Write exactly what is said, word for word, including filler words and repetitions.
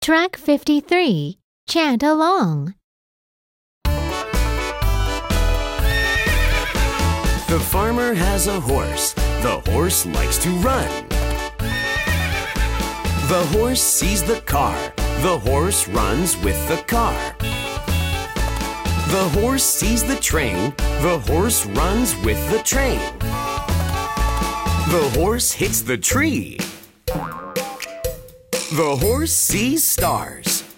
Track fifty-three. Chant along. The farmer has a horse. The horse likes to run. The horse sees the car. The horse runs with the car. The horse sees the train. The horse runs with the train. The horse hits the tree. The horse sees stars.